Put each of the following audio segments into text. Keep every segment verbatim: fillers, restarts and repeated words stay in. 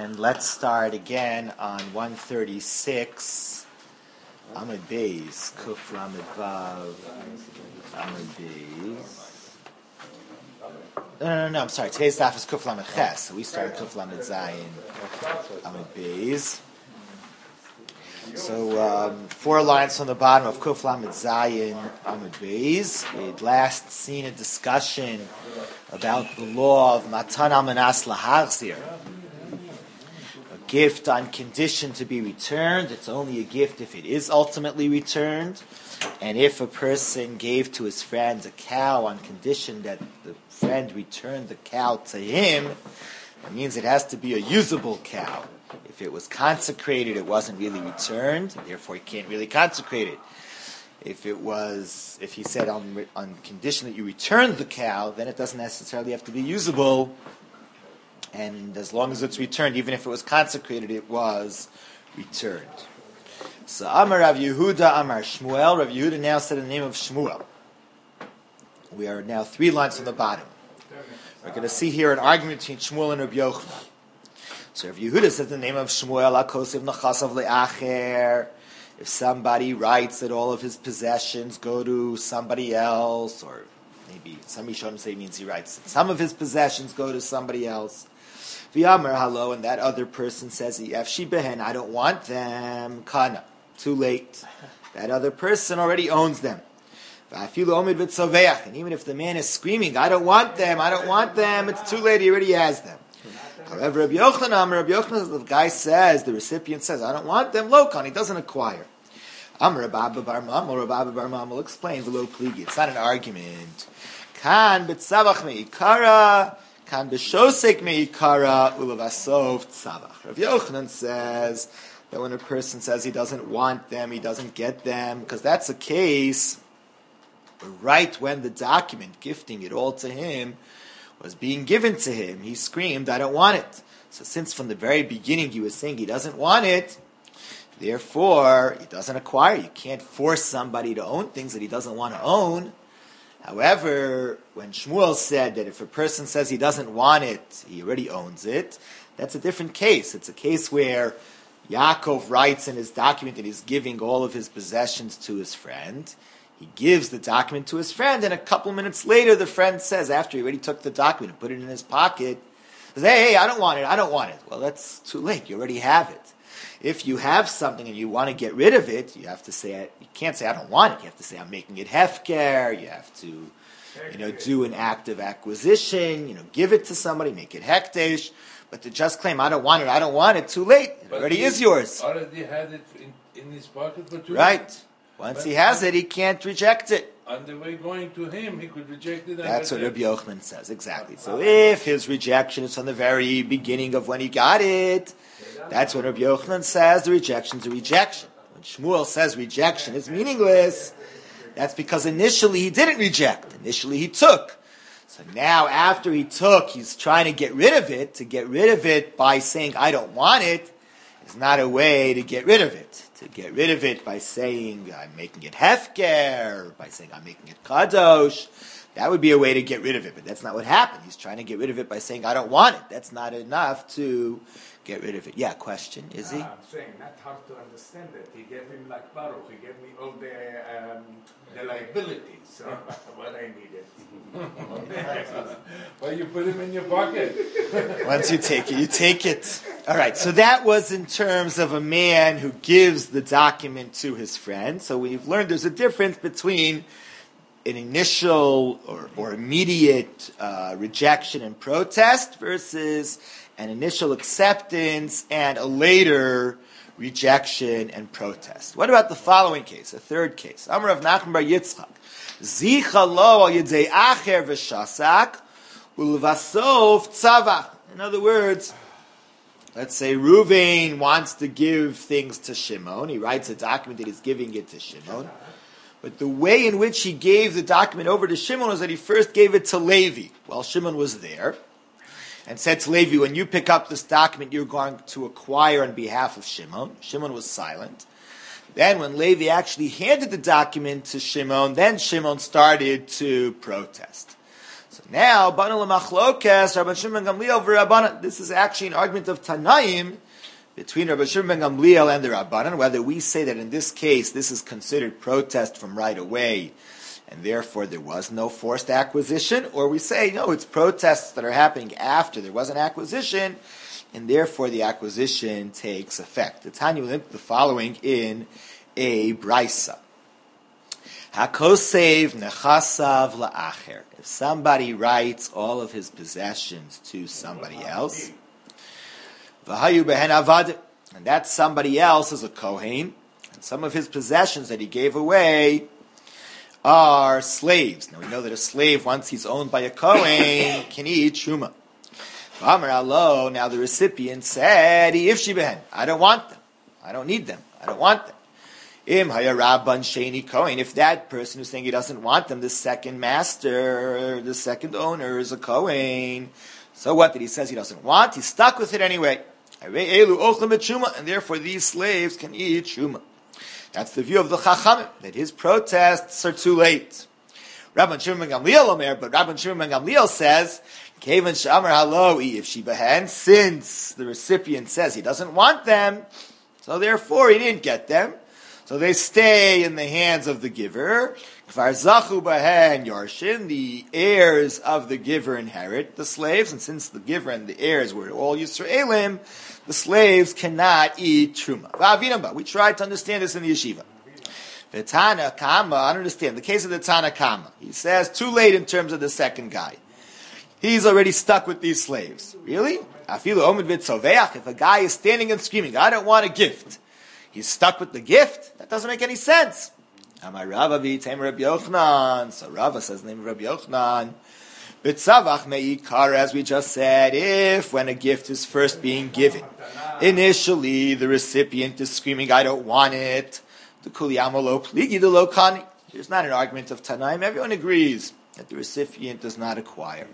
And let's start again on one thirty-six. Amud Beis, Kuf Lamed Vav, Amud Beis. No, no, no, no, I'm sorry. Today's daf is Kuf Lamed Ches. So we start Kuf Lamed Zayin, Amud Beis. So um, four lines from the bottom of Kuf Lamed Zayin, Amud Beis. We'd last seen a discussion about the law of Matan Almanas Lahachzir. Gift on condition to be returned. It's only a gift if it is ultimately returned. And if a person gave to his friend a cow on condition that the friend returned the cow to him, that means it has to be a usable cow. If it was consecrated, it wasn't really returned, therefore he can't really consecrate it. If it was, if he said on, on condition that you returned the cow, then it doesn't necessarily have to be usable. And as long as it's returned, even if it was consecrated, it was returned. So Amar Rav Yehuda, Amar Shmuel. Rav Yehuda now said the name of Shmuel. We are now three lines from the bottom. We're going to see here an argument between Shmuel and Rav Yochanan. So Rav Yehuda said the name of Shmuel, Akosiv Nachasav Le'acher. If somebody writes that all of his possessions go to somebody else, or maybe some Rishonim say it means he writes that some of his possessions go to somebody else. V'yamar halo, and that other person says, Yefshi behen, I don't want them. Kana, too late. That other person already owns them. V'afilu omid v'tzoveach, and even if the man is screaming, I don't want them, I don't want them, it's too late, he already has them. However, Rabbi Yochanan, Rabbi Yochanan, the guy says, the recipient says, I don't want them, lokan, he doesn't acquire. Amar Rabbi Bar Mama, Rabbi Bar Mama will explain the low pligi. It's not an argument. Kan b'tzavach me'ikara, kan b'shosek me'ikara, ulavasov tzavach. Rabbi Yochanan says that when a person says he doesn't want them, he doesn't get them, because that's a case right when the document gifting it all to him was being given to him, he screamed, I don't want it. So since from the very beginning he was saying he doesn't want it, therefore he doesn't acquire. You can't force somebody to own things that he doesn't want to own. However, when Shmuel said that if a person says he doesn't want it, he already owns it, that's a different case. It's a case where Yaakov writes in his document that he's giving all of his possessions to his friend. He gives the document to his friend, and a couple minutes later, the friend says, after he already took the document and put it in his pocket, says, hey, hey, I don't want it, I don't want it. Well, that's too late. You already have it. If you have something and you want to get rid of it, you have to say, you can't say, I don't want it. You have to say, I'm making it hefker. You have to, you know, do an act of acquisition, you know, give it to somebody, make it hekdesh. But to just claim, I don't want it, I don't want it, too late. It but already is yours. Already had it in, in his pocket for two Right. days. Once but he has it, he can't reject it. On the way going to him, he could reject it. That's what Rabbi Yochanan says, exactly. So if his rejection is from the very beginning of when he got it, that's what Rabbi Yochanan says, the rejection is a rejection. When Shmuel says rejection is meaningless, that's because initially he didn't reject. Initially he took. So now after he took, he's trying to get rid of it. To get rid of it by saying, I don't want it, is not a way to get rid of it. To get rid of it by saying, I'm making it hefker, by saying, I'm making it kadosh, that would be a way to get rid of it. But that's not what happened. He's trying to get rid of it by saying, I don't want it. That's not enough to get rid of it. Yeah, question, is he? Ah, I'm saying, not hard to understand it. He gave him like Baruch. He gave me all the, um, the liabilities, so what I needed. Well, you put him in your pocket. Once you take it, you take it. All right, so that was in terms of a man who gives the document to his friend. So we've learned there's a difference between an initial or, or immediate uh, rejection and protest versus an initial acceptance and a later rejection and protest. What about the following case, a third case? Amar Rav Nachman bar Yitzchak. Zicha lo al yedei acher v'shasak ulvasof tzavach. In other words, let's say Reuven wants to give things to Shimon. He writes a document that he's giving it to Shimon. But the way in which he gave the document over to Shimon was that he first gave it to Levi while Shimon was there, and said to Levi, when you pick up this document, you're going to acquire on behalf of Shimon. Shimon was silent. Then when Levi actually handed the document to Shimon, then Shimon started to protest. So now, Bana l'machlokas, Rabban Shimon ben Gamliel v'Rabbanan. This is actually an argument of Tanaim between Rabban Shimon ben Gamliel and the Rabbanan, whether we say that in this case this is considered protest from right away, and therefore there was no forced acquisition, or we say, no, it's protests that are happening after there was an acquisition, and therefore the acquisition takes effect. The Tanya will implement the following in a brisa. Hakosev nechasav la'acher. If somebody writes all of his possessions to somebody else, v'hayu behen avad, and that somebody else is a kohen, and some of his possessions that he gave away are slaves. Now we know that a slave, once he's owned by a kohen, can eat truma. V'amar alo, now the recipient said, if she behen, I don't want them, I don't need them, I don't want them. Im hayarabban sheni kohen. If that person who's saying he doesn't want them, the second master, the second owner is a kohen. So what? That he says he doesn't want, he's stuck with it anyway. And therefore these slaves can eat truma. That's the view of the Chachamim, that his protests are too late. Rabban Shimon ben Gamliel Omer, but Rabban Shimon ben Gamliel says, Kevan she'amar halo if she behen, since the recipient says he doesn't want them, so therefore he didn't get them. So they stay in the hands of the giver. Kvar zachu behen yarshin, the heirs of the giver inherit the slaves, and since the giver and the heirs were all Yisraelim, the slaves cannot eat truma. We tried to understand this in the yeshiva. The Tana Kama, I don't understand. The case of the Tana Kama, he says too late in terms of the second guy. He's already stuck with these slaves. Really? If a guy is standing and screaming, I don't want a gift, he's stuck with the gift? That doesn't make any sense. Amar Rava v'yitem Rabbi Yochanan. So Rava says the name of Rabbi Yochanan. B'tzavach me'ikar, as we just said, if when a gift is first being given, initially the recipient is screaming, I don't want it. The kuliyamo lo pligi de lo kani. Here's not an argument of Tanaim. Everyone agrees that the recipient does not acquire.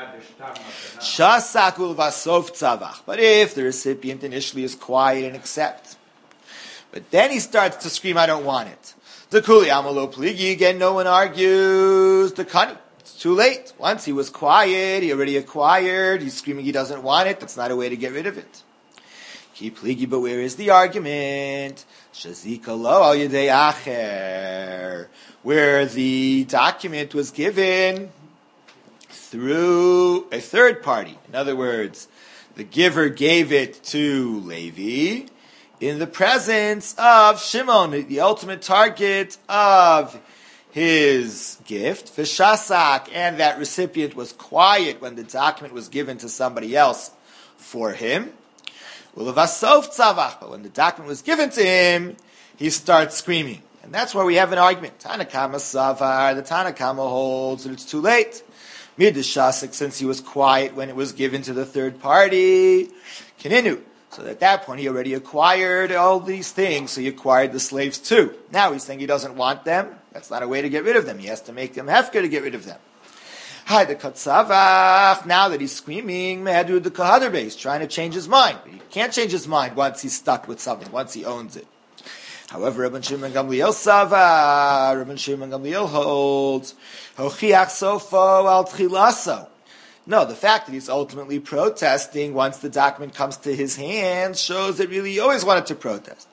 Shasakul vasof tzavach. But if the recipient initially is quiet and accepts, but then he starts to scream, I don't want it. The kuli amalo pligi, again, no one argues. The kani, it's too late. Once he was quiet, he already acquired, he's screaming he doesn't want it, that's not a way to get rid of it. Ki pligi, but where is the argument? Shazika lo al yedei acher, where the document was given through a third party. In other words, the giver gave it to Levi in the presence of Shimon, the ultimate target of his gift, Vishasak, and that recipient was quiet when the document was given to somebody else for him. But when the document was given to him, he starts screaming. And that's where we have an argument. Tanakama Savar, the Tanakama holds that it's too late. Midashasik, since he was quiet when it was given to the third party, Kininu. So at that point, he already acquired all these things, so he acquired the slaves too. Now he's saying he doesn't want them. That's not a way to get rid of them. He has to make them hefker to get rid of them. Hi, the Katsavach, now that he's screaming, Mehadu the Kahadar base, trying to change his mind. But he can't change his mind once he's stuck with something, once he owns it. However, Rabban Shimon Gamliel Sava, Rabban Shimon Gamliel holds, Hochiach Sofo al Tchilaso. No, the fact that he's ultimately protesting once the document comes to his hands shows that really he always wanted to protest.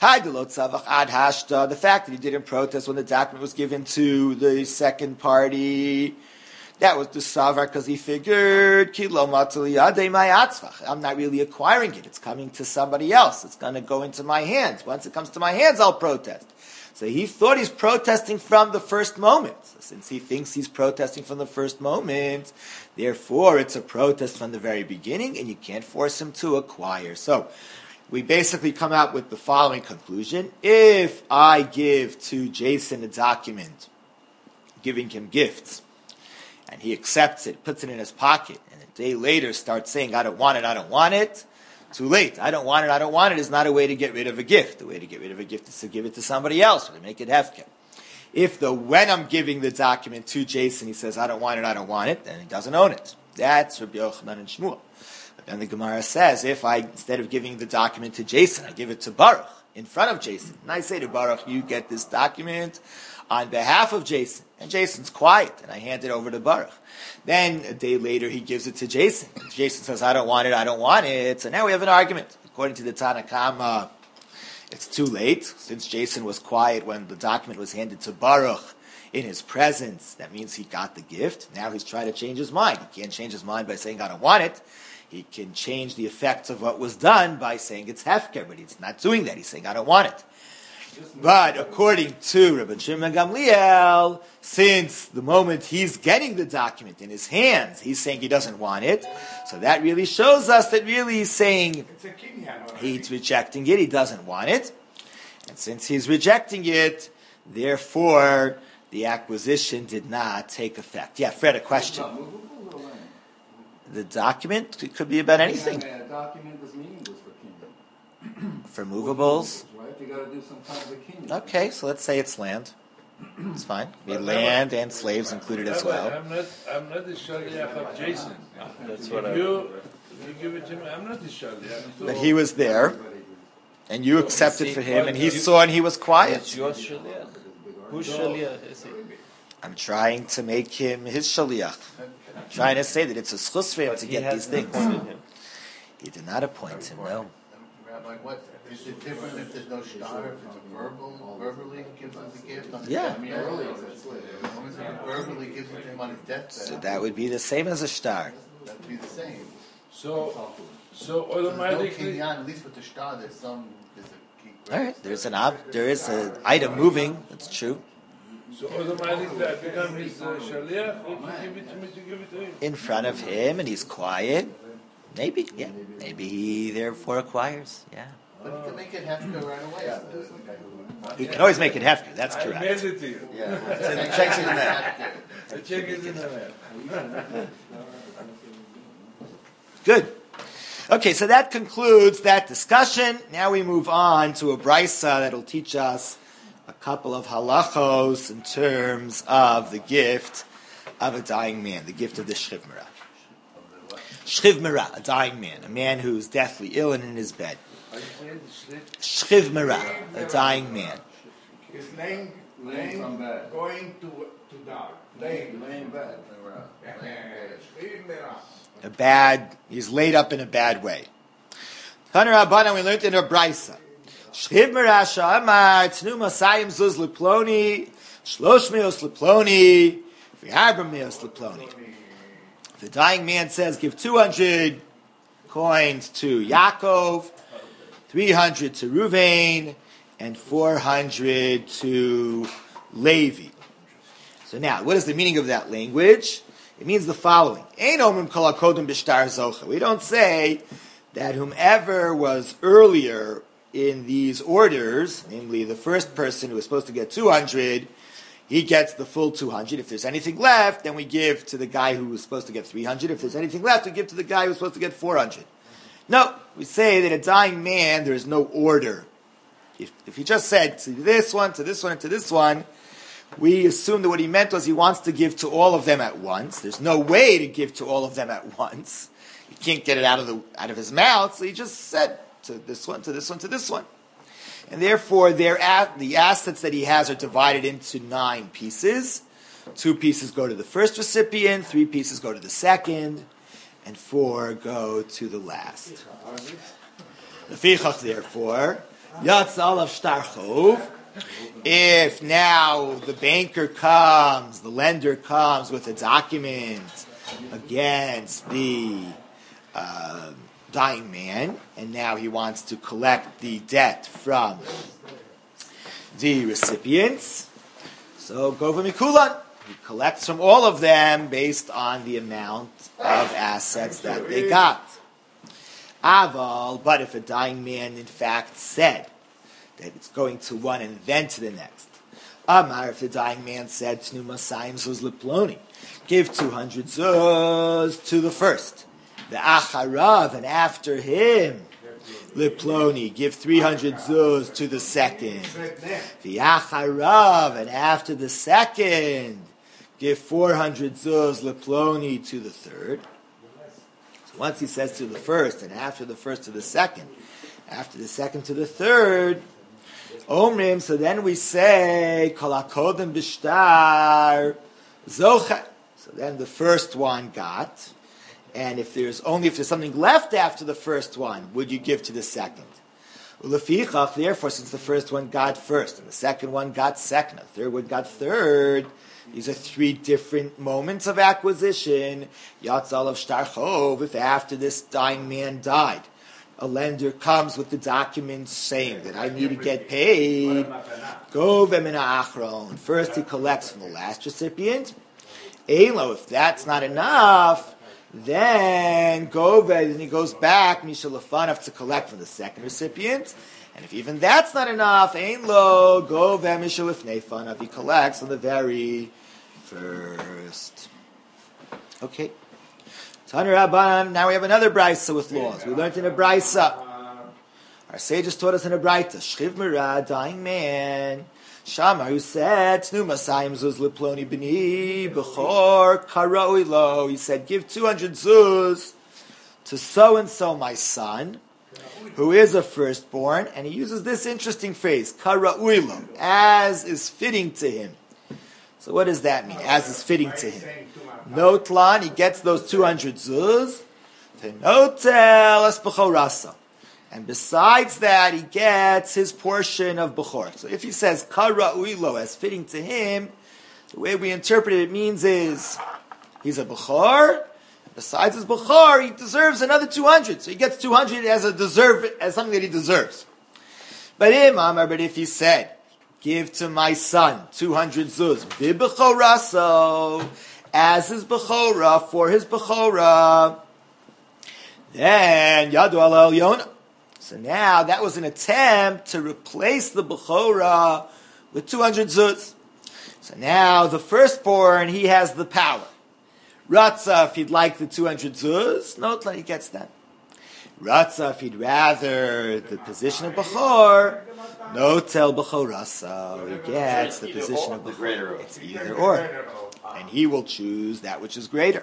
The fact that he didn't protest when the document was given to the second party, that was the savar because he figured, I'm not really acquiring it. It's coming to somebody else. It's going to go into my hands. Once it comes to my hands, I'll protest. So he thought he's protesting from the first moment. So since he thinks he's protesting from the first moment, therefore it's a protest from the very beginning, and you can't force him to acquire. So we basically come out with the following conclusion. If I give to Jason a document, giving him gifts, and he accepts it, puts it in his pocket, and a day later starts saying, I don't want it, I don't want it, too late. I don't want it, I don't want it is not a way to get rid of a gift. The way to get rid of a gift is to give it to somebody else, or to make it hefker. If the, when I'm giving the document to Jason, he says, I don't want it, I don't want it, then he doesn't own it. That's Rabbi Yochanan and Shmuel. But then the Gemara says, if I, instead of giving the document to Jason, I give it to Baruch, in front of Jason, and I say to Baruch, you get this document on behalf of Jason, And Jason's quiet, and I hand it over to Baruch. Then a day later, he gives it to Jason. Jason says, I don't want it, I don't want it. So now we have an argument. According to the Tanna Kama, it's too late. Since Jason was quiet when the document was handed to Baruch in his presence, that means he got the gift. Now he's trying to change his mind. He can't change his mind by saying, I don't want it. He can change the effects of what was done by saying it's hefker, but he's not doing that. He's saying, I don't want it. But according to Rabbi Shimon Gamliel, since the moment he's getting the document in his hands, he's saying he doesn't want it, so that really shows us that really he's saying he's rejecting it, he doesn't want it. And since he's rejecting it, therefore, the acquisition did not take effect. Yeah, Fred, a question. The document, it could be about anything. A document is meaningless for kingdom. For movables? Right? You got to do some kind of a kingdom. Okay, so let's say it's land. It's fine. Be land and slaves included as well. I'm not, I'm not the shaliach of Jason. That's If what I. you, if you give it to me, I'm not the shaliach. But he was there, and you accepted for him, and he saw and he was quiet. It's your shaliach. Whose shaliach is he? I'm trying to make him his shaliach. I'm trying to say that it's a schus for him But to he get these hasn't things. appointed him. He did not appoint him, no. Rabbi, what, is it different if there's no shtar, if it's a verbal, verbally gives us a gift? On Yeah. I mean, earlier, as long as he verbally gives it to him on his deathbed. So that would be the same as a star. That'd be the same. So, so So there's no automatically, kinyan, at least with the shtar, there's some, there's a key. All right, there's an ob- there is an item moving. That's true. so automatically I become his uh, shaliach. If you give it to me, to give it to him. In front of him, and he's quiet. Maybe, yeah. Maybe he therefore acquires. Yeah. But he can make it hefker right away. He can always make it hefker. That's I correct. mailed it to you. Yeah. the checks in the mail. The check is in the mail. Good. Okay, so that concludes that discussion. Now we move on to a brisa that'll teach us a couple of halachos in terms of the gift of a dying man, the gift of the shchiv mera. Shchiv mera, a dying man, a man who's deathly ill and in his bed. Shchiv mera, a dying man. He's laying, Laying laying, from bed. going to, to die. Laying. Laying bed. A bad, he's laid up in a bad way. Taner Rabbanan, we learned in a brisa. Shchiv mera sha'amar tnu masayim zuz leploni, shlosh meos leploni, v'harba meos leploni. The dying man says, give two hundred coins to Yaakov, three hundred to Ruvain, and four hundred to Levi. So now, what is the meaning of that language? It means the following. Ein omrim kol hakodem b'shtar zocha. We don't say that whomever was earlier in these orders, namely the first person who was supposed to get two hundred, he gets the full two hundred. If there's anything left, then we give to the guy who was supposed to get three hundred. If there's anything left, we give to the guy who was supposed to get four hundred. No, we say that a dying man, there is no order. If, if he just said to this one, to this one, and to this one, we assume that what he meant was he wants to give to all of them at once. There's no way to give to all of them at once. He can't get it out of the out of his mouth, so he just said to this one, to this one, to this one. And therefore, their at, the assets that he has are divided into nine pieces. Two pieces go to the first recipient, three pieces go to the second, and four go to the last. Lefichach, therefore, Yatz alav shtar chov. If now the banker comes, the lender comes with a document against the uh, dying man, and now he wants to collect the debt from the recipients, so Gova Mikulan, he collects from all of them based on the amount of assets that they got. Aval, but if a dying man in fact said that it's going to one and then to the next. Amar, if the dying man said, Tnu masayim zuz leploni, give two hundred zuz to the first. The acharav, and after him, leploni, give three hundred zuz to the second. The acharav, and after the second, give four hundred zuz leploni to the third. So once he says to the first, and after the first to the second, after the second to the third, Omrim, so then we say, Kol HaKodem B'Shtar Zocha. So then the first one got, and if there's only if there's something left after the first one, would you give to the second? Ulefichach, therefore, since the first one got first, and the second one got second, the third one got third, these are three different moments of acquisition. Yatzal of Shtarchov, if after this dying man died, a lender comes with the documents saying that I need to get paid, go v'mina achron. First he collects from the last recipient. Elo, if that's not enough, then go then he goes back mishalafanov to collect from the second recipient. And if even that's not enough, ain lo go v'mishalifneifanov, he collects on the very first. Okay. Taner Rabbanan, now we have another brisa with laws. We learned in a brisa. Our sages taught us in a brisa. Shchiv Mera, dying man. Shamar, who said, Tnu Masayim Zuz Liploni B'ni B'chor Karoi Lo. He said, give two hundred zuz to so-and-so my son, who is a firstborn. And he uses this interesting phrase, Karoi Lo, as is fitting to him. So what does that mean? As is fitting to him. Notlan, he gets those two hundred zuz. Notel es b'chorasa. And besides that, he gets his portion of b'chor. So if he says kara uilo as fitting to him, the way we interpret it, it means is he's a b'chor. Besides his b'chor, he deserves another two hundred. So he gets two hundred as a deserve, as something that he deserves. But imam, but if he said, give to my son two hundred zuz b'b'choraso, as his b'chora, for his b'chora, then yadu ala Yonah. So now that was an attempt to replace the b'chora with two hundred zuz. So now the firstborn, he has the power. Ratza, if he'd like the two hundred zuz, no, he gets that. Ratza, if he'd rather the position of b'chor, no tel b'chorasa, he gets the position of b'chor. It's either or. And he will choose that which is greater.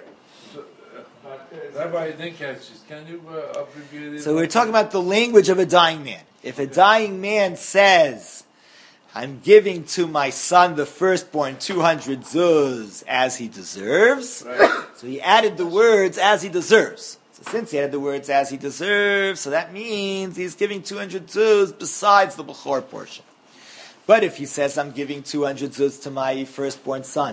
Rabbi, I didn't catch this. Can you uh, abbreviate it? So we're talking about the language of a dying man. If a dying man says, I'm giving to my son, the firstborn, two hundred zuz as he deserves, right. So he added the words as he deserves. So since he added the words as he deserves, so that means he's giving two hundred zuz besides the b'chor portion. But if he says, I'm giving two hundred zuz to my firstborn son,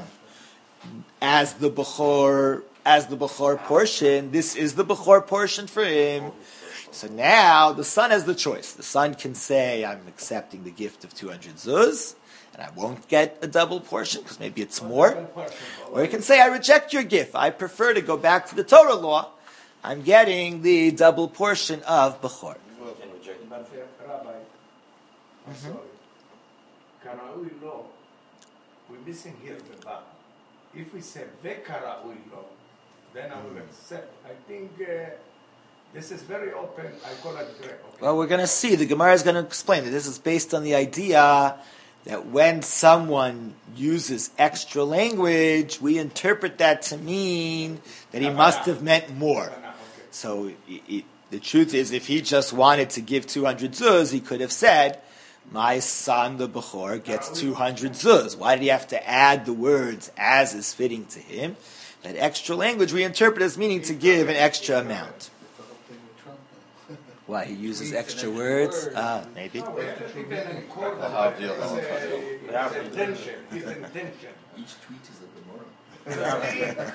as the b'chor, as the b'chor portion, this is the b'chor portion for him. So now the son has the choice. The son can say, I'm accepting the gift of two hundred zuz, and I won't get a double portion, because maybe it's more. Or he can say, I reject your gift. I prefer to go back to the Torah law. I'm getting the double portion of b'chor. Rabbi, I'm sorry. Karaui lo. We're missing here the ba. If we say vekaraui lo, then I will accept. I think uh, this is very open. I call it great. Okay? Well, we're going to see. The Gemara is going to explain that this is based on the idea that when someone uses extra language, we interpret that to mean that he must have meant more. So it, it, the truth is, if he just wanted to give two hundred zuz, he could have said, my son, the Bechor, gets two hundred zuz. Why did he have to add the words as is fitting to him? That extra language we interpret as meaning to give an extra amount. Why, he uses extra words? Ah, uh, maybe. No, Each tweet is a Gemara.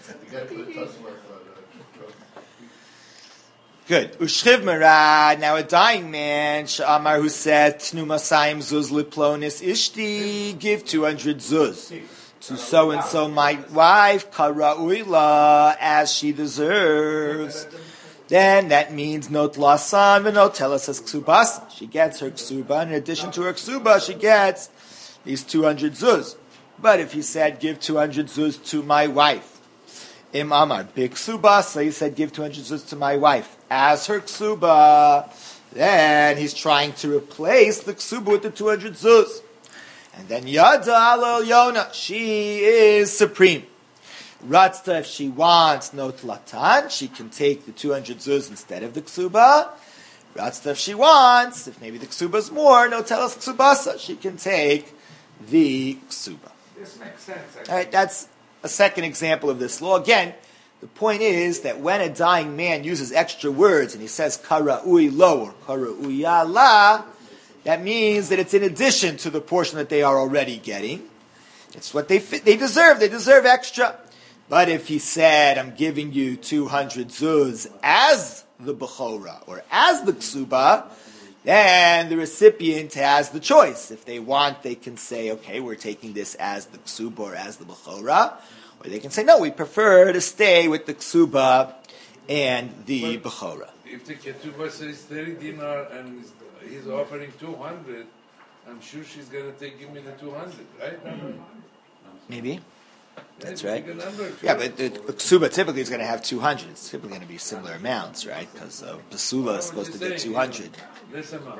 Good. Ushchiv Merad, now a dying man, Sha'amar, who said, Tnu Masayim Zuz Liplonis Ishti, give two hundred zuz to so-and-so my wife, Kara'uila, as she deserves. Then that means not lasan v'not telas as ksubas. She gets her ksuba. In addition to her ksuba, she gets these two hundred zuz. But if he said, give two hundred zuz to my wife, Im Amar, big ksuba, so he said, give two hundred zuz to my wife as her ksuba, then he's trying to replace the ksuba with the two hundred zuz. And then Yada Alel Yonah, she is supreme. Ratzta, if she wants not latan, she can take the two hundred zuz instead of the ksuba. Ratzta, if she wants, if maybe the ksuba's more, no telas ksubasa, she can take the ksuba. This makes sense. All right, that's a second example of this law. Again, the point is that when a dying man uses extra words and he says kara'ui lo or kara'ui la, that means that it's in addition to the portion that they are already getting. It's what they they deserve. They deserve extra. But if he said, I'm giving you two hundred zuz as the bechora or as the ksuba, then the recipient has the choice. If they want, they can say, okay, we're taking this as the ksuba or as the bechora. Or they can say, no, we prefer to stay with the ksuba and the But bechora. If the ketubah says thirty dinar and he's- he's offering two hundred, I'm sure she's going to take, give me the two hundred, right? Maybe. That's Yeah, right. big number, Yeah, sure. but the, the ksuba typically is going to have two hundred. It's typically going to be similar amounts, right? Because uh, the sula is supposed to get two hundred. This amount.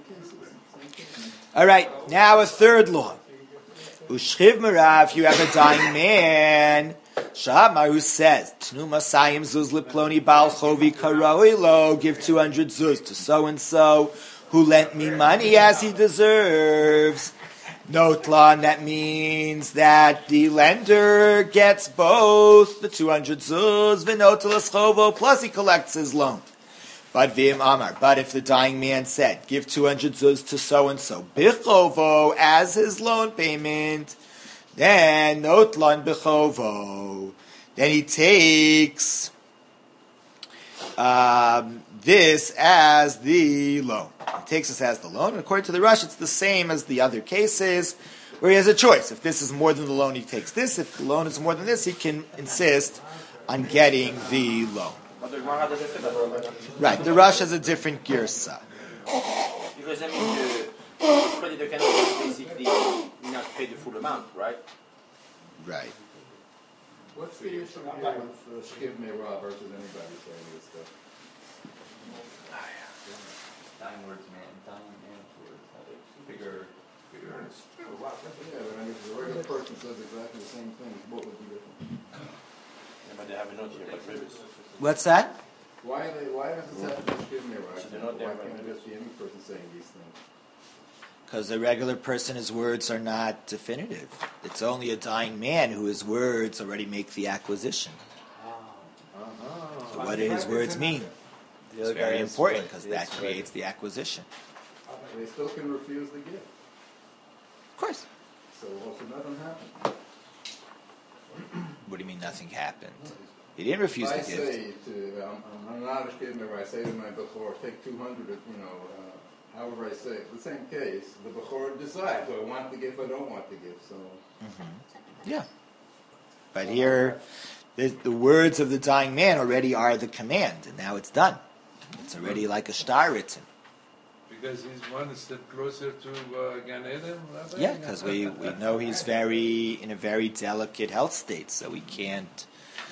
All right, now a third law. Ushchiv merav, if you have a dying man, Shamar who says, Tnu masayim zuz leploni bal chovi karoi lo, give two hundred zuz to so-and-so, who lent me money as he deserves. Notlan, that means that the lender gets both the two hundred zuz, v'notelas chovo, plus he collects his loan. But v'im amar, but if the dying man said, give two hundred zuz to so-and-so, bichovo, as his loan payment, then notlan bichovo, then he takes um, this as the loan. He takes this as the loan, and according to the Rush, it's the same as the other cases, where he has a choice. If this is more than the loan, he takes this. If the loan is more than this, he can insist on getting the loan. Right, the Rush has a different girsa. Because I mean, the, the credit account is basically not pay the full amount, right? Right. What's the issue here with uh, Shkiv Meirah versus anybody saying this stuff? Dying words, man. Dying man's words. Bigger, bigger. Yeah, but I mean, if the regular person says exactly the same thing, what would be different? Yeah, but they have a note here, like previous. What's that? Why are they, why does this have to be Shkiv Meirah? So they're not there Why by can't it minutes. just be any person saying these things? Because the regular person, his words are not definitive. It's only a dying man who his words already make the acquisition. So what do his words mean? It's very important because that creates the acquisition. They still can refuse the gift. Of course. So also nothing happened. What do you mean nothing happened? He didn't refuse If I the gift. say to, um, I'm not a Shkiv Meirah, I say to my Bechor, take two hundred, you know, uh, however I say it, the same case, the Bechor decides, do I want the gift or don't want the gift, so... Yeah. But here, the, the words of the dying man already are the command, and now it's done. It's already like a star written. Because he's one step closer to uh, Gan Eden, Rabbi? Yeah, because we, we know he's very in a very delicate health state, so we can't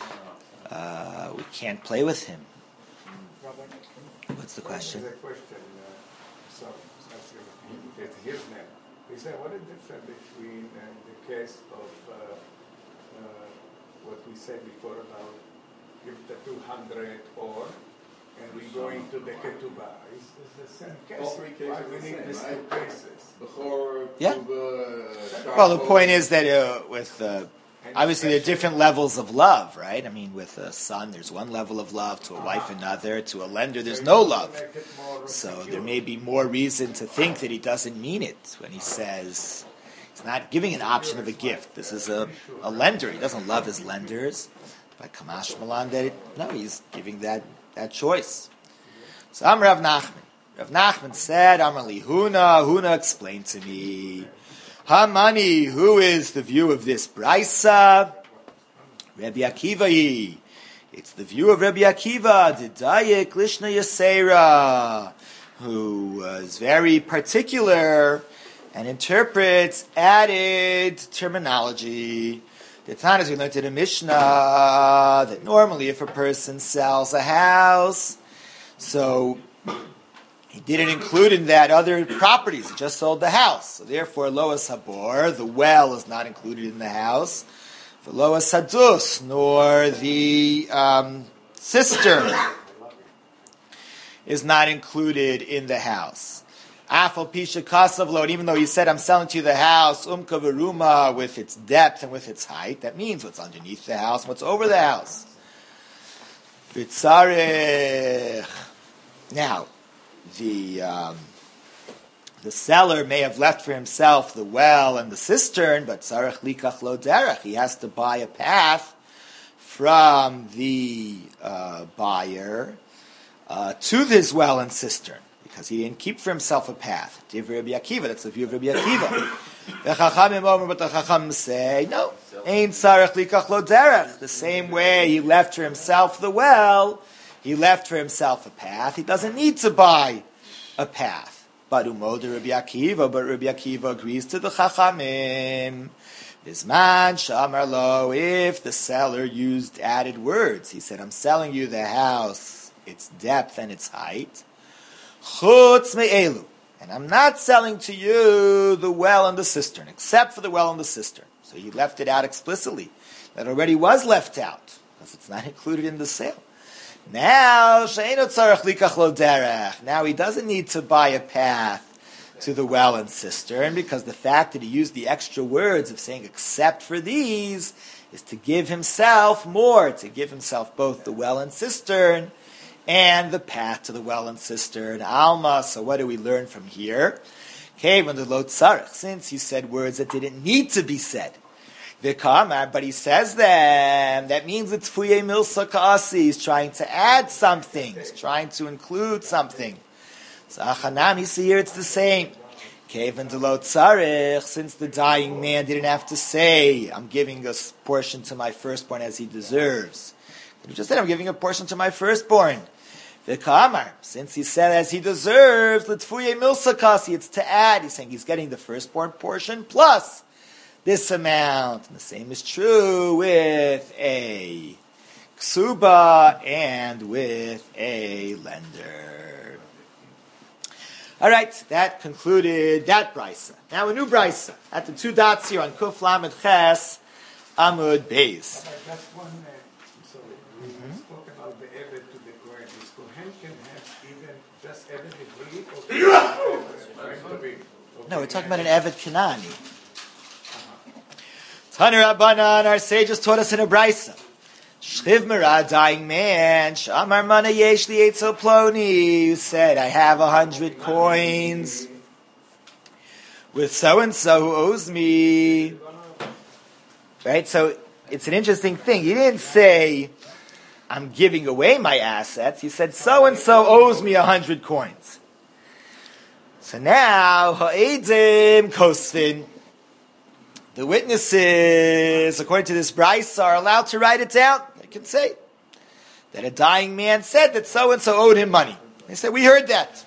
uh, we can't play with him. What's the question? There's a question. Uh, so, it's his name. He said, what is the difference between uh, the case of uh, uh, what we said before about give the two hundred or and we go into the ketubah? It's, it's the same case. All three cases Why are we the need same, these right? two cases? Bechor, Yeah. Tuba, Well, the point is that uh, with uh, obviously there are different levels of love, right? I mean, with a son, there's one level of love; to a wife, another; to a lender, there's no love. Make it more So secure. there may be more reason to think that he doesn't mean it when he says he's not giving an option of a gift. This is a, a lender. He doesn't love his lenders. By Kamash Malan, that no, he's giving that, that choice. So I'm Rav Nachman. Rav Nachman said, Amar li Huna. Huna explained to me, Hamani, who is the view of this brisa? Rabbi Akiva. It's the view of Rabbi Akiva, Didayik Lishna Yasera, who was very particular and interprets added terminology. The Tanas we learned in the Mishnah that normally if a person sells a house, so he didn't include in that other properties, he just sold the house. So therefore, Loas Habor, the well, is not included in the house. For Loas Hadus, nor the um, cistern. is not included in the house. Afal pisha kasav lo, and even though he said, I'm selling to you the house, umka veruma, with its depth and with its height, that means what's underneath the house and what's over the house. Vitzarech. Now, the um, the seller may have left for himself the well and the cistern, but tzarech likach lo derech. He has to buy a path from the uh, buyer uh, to this well and cistern, because he didn't keep for himself a path. Divrei Rabbi Akiva, that's the view of Rabbi Akiva. The Chachamim omer, but the Chachamim say, no, ein tzarech likach lo derech. The same way he left for himself the well, he left for himself a path. He doesn't need to buy a path. But umoder Rabbi Akiva, but Rabbi Akiva agrees to the Chachamim. Bisman shamar lo, if the seller used added words, he said, I'm selling you the house, its depth and its height. Chutz me'elu, and I'm not selling to you the well and the cistern, except for the well and the cistern. So he left it out explicitly. That already was left out, because it's not included in the sale. Now, she'eino tzarech likach lo derech. Now he doesn't need to buy a path to the well and cistern, because the fact that he used the extra words of saying except for these is to give himself more, to give himself both the well and cistern and the path to the well and cistern. Alma, so what do we learn from here? Kevan de lo tzarech, since he said words that didn't need to be said. V'kamar, but he says them, that means it's fuye milsa ka'asi, he's trying to add something, he's trying to include something. So achanami, see here it's the same. Kevan de lo tzarech, since the dying man didn't have to say, I'm giving a portion to my firstborn as he deserves. He just said, I'm giving a portion to my firstborn. V'kamar, since he said as he deserves, l'tfuye milsa kasi, it's to add. He's saying he's getting the firstborn portion plus this amount. And the same is true with a ksuba and with a lender. All right, that concluded that brisa. Now a new brisa at the two dots here on Kuf Lamed Ches Amud Beis. That's one. Uh, sorry, we mm-hmm. spoke about the Eved to the Kohen. This Kohen can have even just Eved Hebrew or Kohen. No, we're talking about an Eved Kanani. Taner Rabbanan, our sages taught us in a brisa. Shchiv Merah, dying man, Shamar Mana Yesh Li Eitzel Ploni, who said, I have a hundred coins with so-and-so who owes me. Right? So, it's an interesting thing. He didn't say, I'm giving away my assets. He said, so-and-so owes me a hundred coins. So now, Ha'edim Kosvin, the witnesses, according to this brisa, are allowed to write it down. They can say that a dying man said that so-and-so owed him money. They said, we heard that.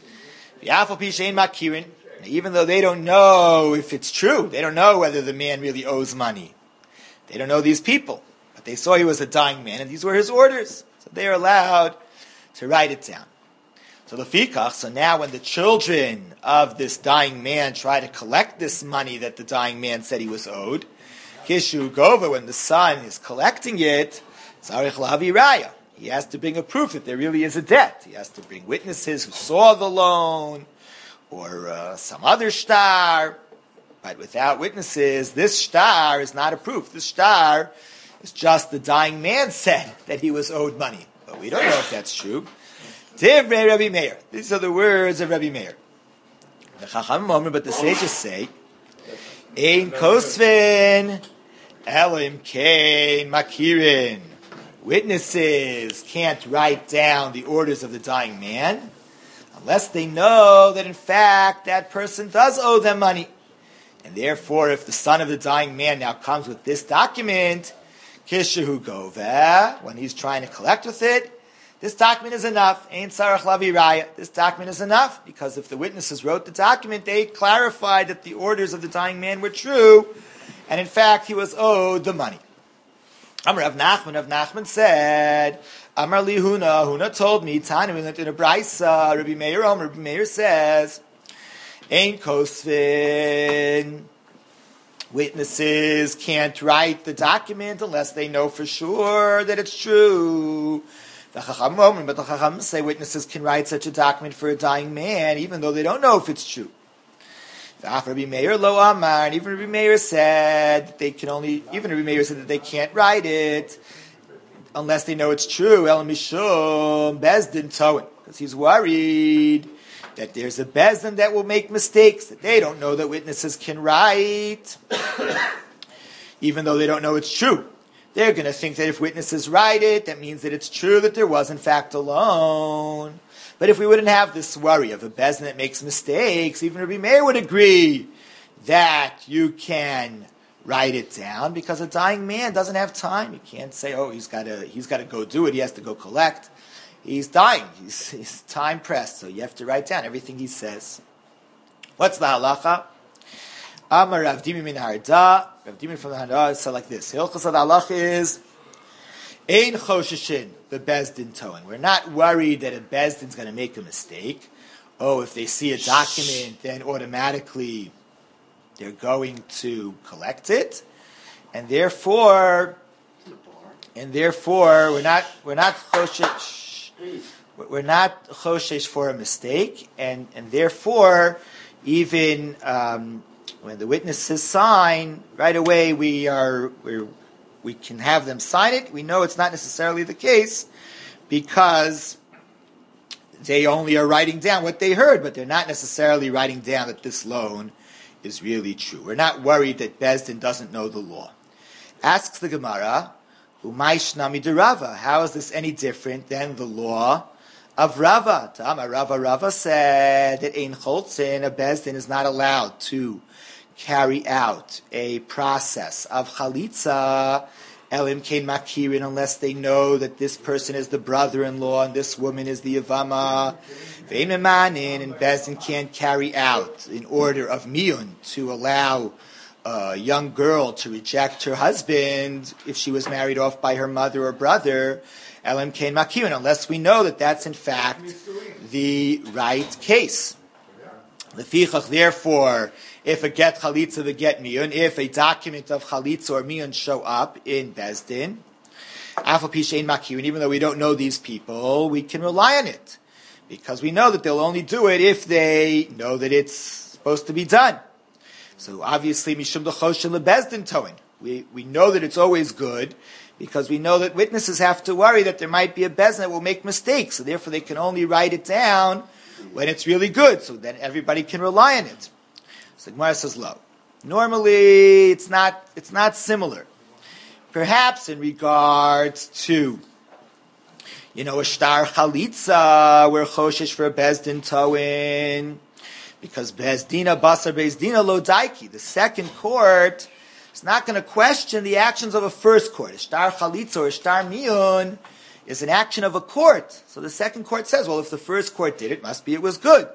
Even though they don't know if it's true, they don't know whether the man really owes money. They don't know these people. But they saw he was a dying man, and these were his orders. So they are allowed to write it down. So the fikach, so now when the children of this dying man try to collect this money that the dying man said he was owed, kishu gova, when the son is collecting it, tzarich lahavi raya. He has to bring a proof that there really is a debt. He has to bring witnesses who saw the loan, or uh, some other shtar. But without witnesses, this shtar is not a proof. This shtar is just the dying man said that he was owed money. But we don't know if that's true. Divrei Rabbi Meir. These are the words of Rabbi Meir. The Chachamim Omer, but the sages say, Ein kosvin elim kein makirin. Witnesses can't write down the orders of the dying man unless they know that in fact that person does owe them money. And therefore, if the son of the dying man now comes with this document, kishahu goveh, when he's trying to collect with it, this document is enough. Ein tzarech lavi raya. This document is enough, because if the witnesses wrote the document, they clarified that the orders of the dying man were true, and in fact he was owed the money. Amar Rav Nachman, Rav Nachman said, Amar li Huna, Huna told me, Tanu, we learned in a brisa, Rabbi Meir, Rabbi Meir says, Ein kosvin. Witnesses can't write the document unless they know for sure that it's true. The Chachamim, but the Chachamim say witnesses can write such a document for a dying man, even though they don't know if it's true. The Rabbi Meir lo amar, and even Rabbi Meir said that they can only. Even Rabbi Meir said that they can't write it unless they know it's true. El mishum bezdin toin, because he's worried that there's a bezdin that will make mistakes, that they don't know that witnesses can write, even though they don't know it's true. They're going to think that if witnesses write it, that means that it's true that there was in fact a loan. But if we wouldn't have this worry of a bezdin that makes mistakes, even Rabbi Meir would agree that you can write it down, because a dying man doesn't have time. You can't say, oh, he's got to he's got to go do it. He has to go collect. He's dying. He's, he's time pressed, so you have to write down everything he says. What's the halacha? Amar Rav Dimi min Harda. Rav Dimi from the Harda said like this. Hilchos of the halacha is ein chosheshin the bezdin toin. We're not worried that a bezdin's going to make a mistake. Oh, if they see a document, then automatically they're going to collect it, and therefore, and therefore, we're not we're not choshesh, we're not choshesh for a mistake, and and therefore, even um, when the witnesses sign, right away we are we we can have them sign it. We know it's not necessarily the case because they only are writing down what they heard, but they're not necessarily writing down that this loan is really true. We're not worried that Bezdin doesn't know the law. Asks the Gemara, Umay Shnami de Rava, how is this any different than the law of Rava? Tama Rava Rava said that Ein Cholzin, a Bezdin, is not allowed to carry out a process of Chalitza Elim Kein Makirin, unless they know that this person is the brother-in-law and this woman is the Yavama. Ve'im Emanin, and Bezdin can't carry out an order of Miyun to allow a young girl to reject her husband if she was married off by her mother or brother. Elim Kein Makirin, unless we know that that's in fact the right case. Lefichach, therefore, if a get chalitza, the get miyun, if a document of chalitza or miyun show up in Bezdin, afal pishein makirin, even though we don't know these people, we can rely on it, because we know that they'll only do it if they know that it's supposed to be done. So obviously, mishum dechoshen lebezdin toin, we we know that it's always good, because we know that witnesses have to worry that there might be a bezdin that will make mistakes, so therefore they can only write it down when it's really good, so then everybody can rely on it. So the Gemara says, "Lo, normally it's not it's not similar. Perhaps in regards to, you know, a shtar chalitza, where choshesh for a bezdin toin, because bezdina basar bezdina lo daiki, the second court is not going to question the actions of a first court. A shtar chalitza or a shtar miyun is an action of a court. So the second court says, well, if the first court did it, must be it was good.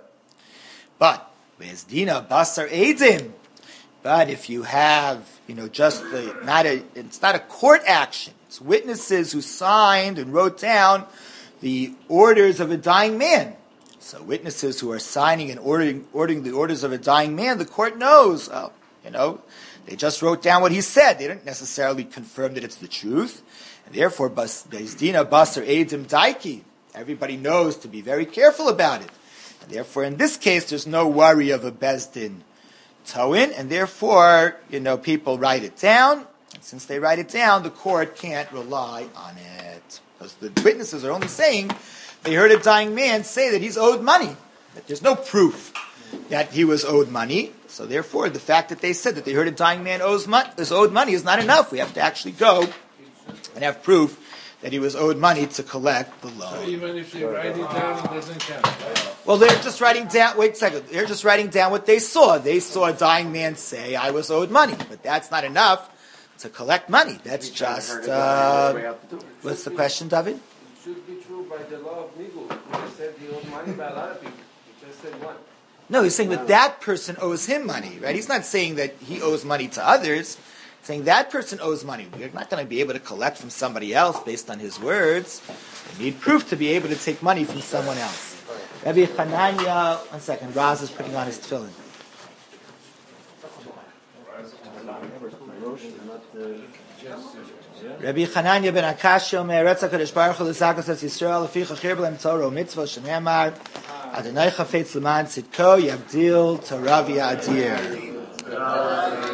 But bezdina basar edim. But if you have, you know, just the not a, it's not a court action. It's witnesses who signed and wrote down the orders of a dying man. So witnesses who are signing and ordering, ordering the orders of a dying man, the court knows, well, you know, they just wrote down what he said. They didn't necessarily confirm that it's the truth. And therefore, bezdina basar edim daiki. Everybody knows to be very careful about it. And therefore, in this case, there's no worry of a bezdin toin, and therefore, you know, people write it down. And since they write it down, the court can't rely on it, because the witnesses are only saying they heard a dying man say that he's owed money. That there's no proof that he was owed money. So therefore, the fact that they said that they heard a dying man owes money, is owed money is not enough. We have to actually go and have proof that he was owed money to collect the loan. So even if they write it down, it doesn't count. Right? Well, they're just writing down, wait a second, they're just writing down what they saw. They saw a dying man say, I was owed money. But that's not enough to collect money. That's just, uh, what's the question, David? It should be true by the law of Nigul. He just said he owed money by a lot of people. He just said one. No, he's saying that that person owes him money, right? He's not saying that he owes money to others. He's saying that person owes money. We're not going to be able to collect from somebody else based on his words. We need proof to be able to take money from someone else. Rabbi Hanania, one second, Raz is putting on his tefillin. Rabbi Chananya ben Akash Omer, Retzach HaKadosh Baruch Hu l'sakas es Yisrael, leficha chir b'lem Torah mitzvah shene'emar, Adonai chafetz l'man tzidko, yabdil Torah v'yadir.